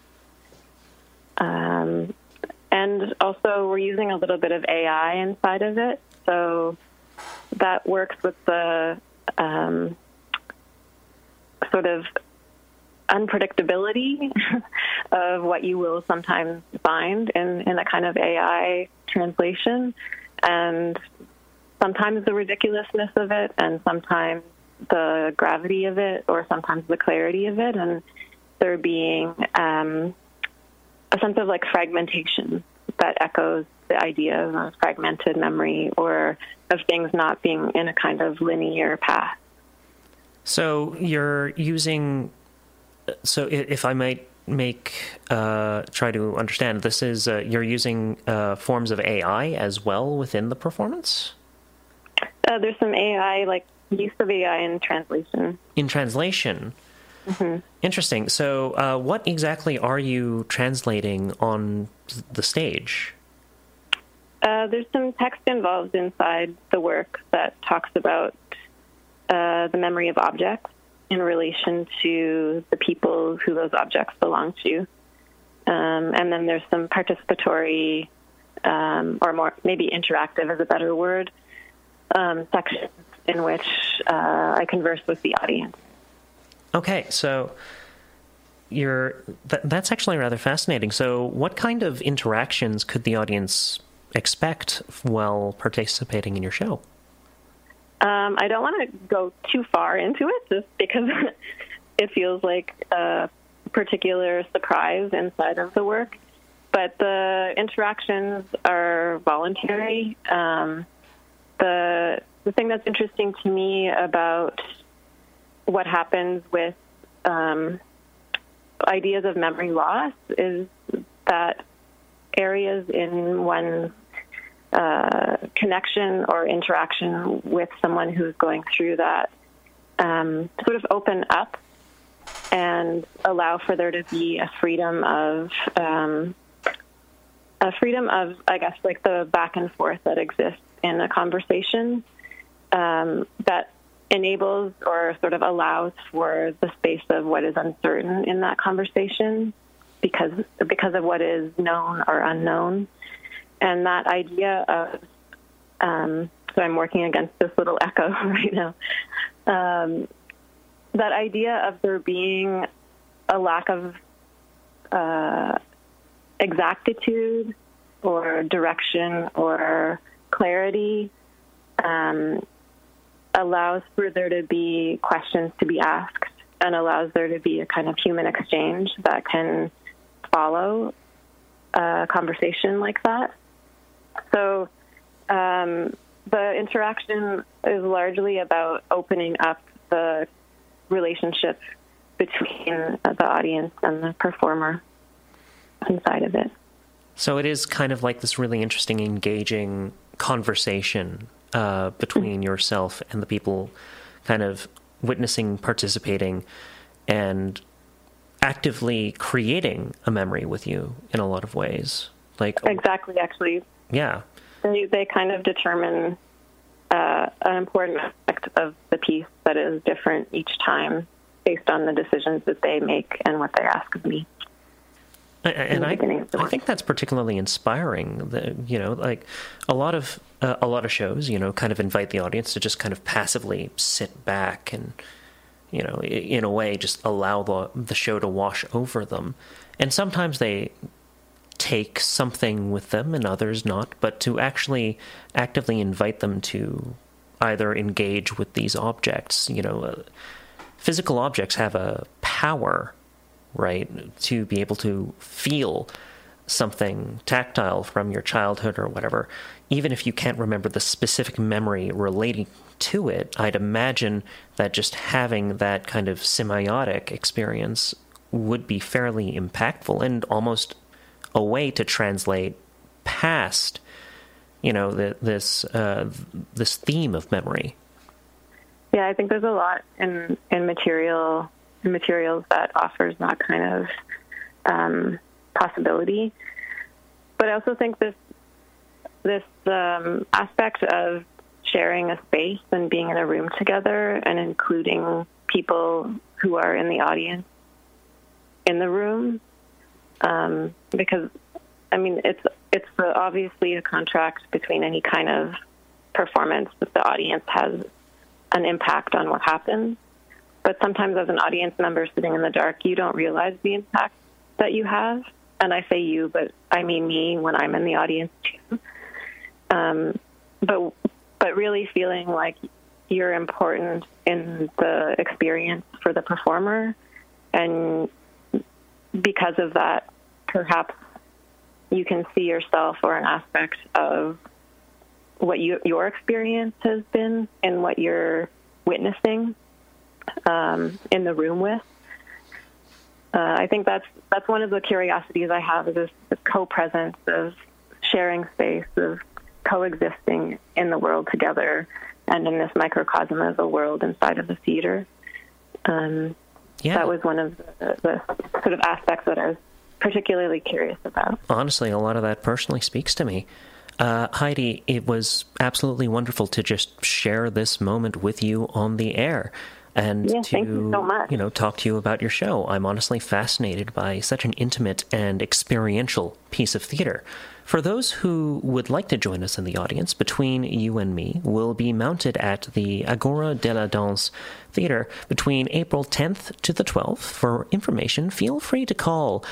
And also we're using a little bit of AI inside of it. So that works with the sort of unpredictability of what you will sometimes find in a kind of AI translation, and sometimes the ridiculousness of it, and sometimes the gravity of it, or sometimes the clarity of it, and there being a sense of like fragmentation that echoes the idea of a fragmented memory, or of things not being in a kind of linear path. So you're using, so if I might try to understand, this is, you're using forms of AI as well within the performance? There's some AI, like use of AI in translation. In translation? Mm-hmm. Interesting. So what exactly are you translating on the stage? There's some text involved inside the work that talks about the memory of objects in relation to the people who those objects belong to. And then there's some participatory, or more maybe interactive is a better word, sections in which I converse with the audience. Okay, so that's actually rather fascinating. So what kind of interactions could the audience expect while participating in your show? I don't want to go too far into it just because it feels like a particular surprise inside of the work. But the interactions are voluntary. The thing that's interesting to me about what happens with ideas of memory loss is that areas in one's connection or interaction with someone who's going through that sort of open up and allow for there to be a freedom of, I guess, like the back and forth that exists in a conversation that enables or sort of allows for the space of what is uncertain in that conversation because of what is known or unknown. And that idea of, so I'm working against this little echo right now, that idea of there being a lack of exactitude or direction or clarity allows for there to be questions to be asked and allows there to be a kind of human exchange that can follow a conversation like that. So the interaction is largely about opening up the relationship between the audience and the performer inside of it. So it is kind of like this really interesting, engaging conversation between yourself and the people kind of witnessing, participating, and actively creating a memory with you in a lot of ways. Like exactly, actually. Yeah. They kind of determine an important aspect of the piece that is different each time based on the decisions that they make and what they ask of me. And I think that's particularly inspiring. Like a lot of shows, kind of invite the audience to just kind of passively sit back and, in a way, just allow the show to wash over them. And sometimes they take something with them and others not, but to actually actively invite them to either engage with these objects. Physical objects have a power, right, to be able to feel something tactile from your childhood or whatever. Even if you can't remember the specific memory relating to it, I'd imagine that just having that kind of semiotic experience would be fairly impactful and almost a way to translate past, this theme of memory. Yeah, I think there's a lot in materials that offers that kind of possibility. But I also think this aspect of sharing a space and being in a room together and including people who are in the audience in the room, because it's obviously a contract between any kind of performance that the audience has an impact on what happens. But sometimes as an audience member sitting in the dark, you don't realize the impact that you have. And I say you, but I mean me when I'm in the audience too. But really feeling like you're important in the experience for the performer. And because of that, perhaps you can see yourself or an aspect of what your experience has been and what you're witnessing in the room with. I think that's one of the curiosities I have, is this co-presence of sharing space, of coexisting in the world together and in this microcosm of the world inside of the theater. That was one of the sort of aspects that I was particularly curious about. Honestly, a lot of that personally speaks to me. Heidi, it was absolutely wonderful to just share this moment with you on the air and thank you so much. Talk to you about your show. I'm honestly fascinated by such an intimate and experiential piece of theater. For those who would like to join us in the audience, Between You and Me will be mounted at the Agora de la Danse Theater between April 10th to the 12th. For information, feel free to call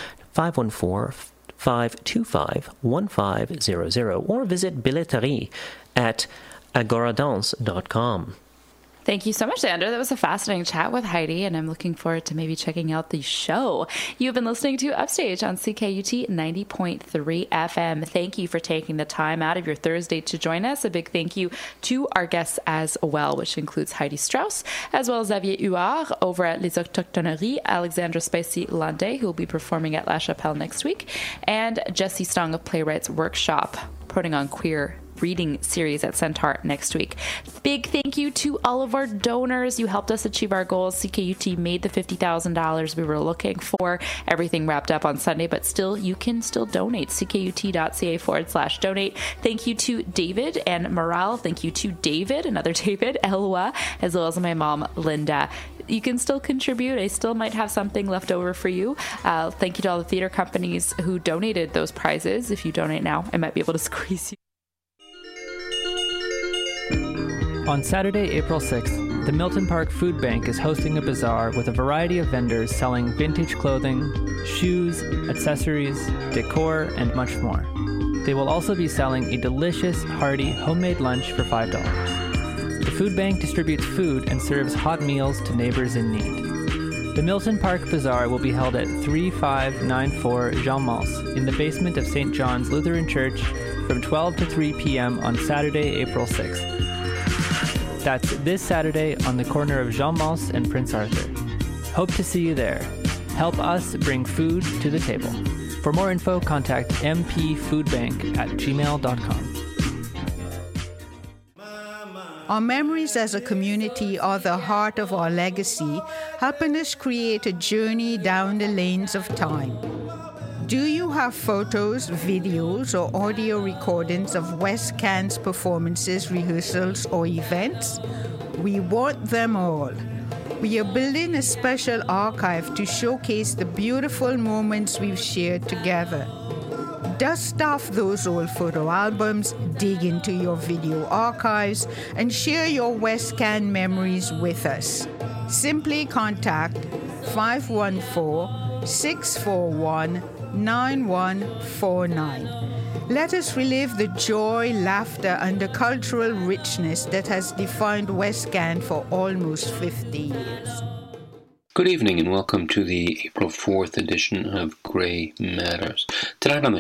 514-525-1500 or visit Billetterie at agoradance.com. Thank you so much, Xander. That was a fascinating chat with Heidi, and I'm looking forward to maybe checking out the show. You've been listening to Upstage on CKUT 90.3 FM. Thank you for taking the time out of your Thursday to join us. A big thank you to our guests as well, which includes Heidi Strauss, as well as Xavier Huard over at Les Autochtoneries, Alexandra Spicy-Landais, who will be performing at La Chapelle next week, and Jesse Stong of Playwrights Workshop, putting on queer reading series at Centaur next week. Big thank you to all of our donors. You helped us achieve our goals. CKUT made the $50,000 we were looking for. Everything wrapped up on Sunday, but still, you can still donate. CKUT.ca/donate. Thank you to David and Morale. Thank you to David, another David, Elwa, as well as my mom, Linda. You can still contribute. I still might have something left over for you. Thank you to all the theater companies who donated those prizes. If you donate now, I might be able to squeeze you. On Saturday, April 6th, the Milton Park Food Bank is hosting a bazaar with a variety of vendors selling vintage clothing, shoes, accessories, decor, and much more. They will also be selling a delicious, hearty, homemade lunch for $5. The food bank distributes food and serves hot meals to neighbors in need. The Milton Park Bazaar will be held at 3594 Jean Mance in the basement of St. John's Lutheran Church from 12 to 3 p.m. on Saturday, April 6th. That's this Saturday on the corner of Jean Mance and Prince Arthur. Hope to see you there. Help us bring food to the table. For more info, contact mpfoodbank@gmail.com. Our memories as a community are the heart of our legacy, helping us create a journey down the lanes of time. Do you have photos, videos, or audio recordings of West Can's performances, rehearsals, or events? We want them all. We are building a special archive to showcase the beautiful moments we've shared together. Dust off those old photo albums, dig into your video archives, and share your West Can memories with us. Simply contact 514-641-9149. Let us relive the joy, laughter, and the cultural richness that has defined West Can for almost 50 years. Good evening and welcome to the April 4th edition of Grey Matters. Tonight on the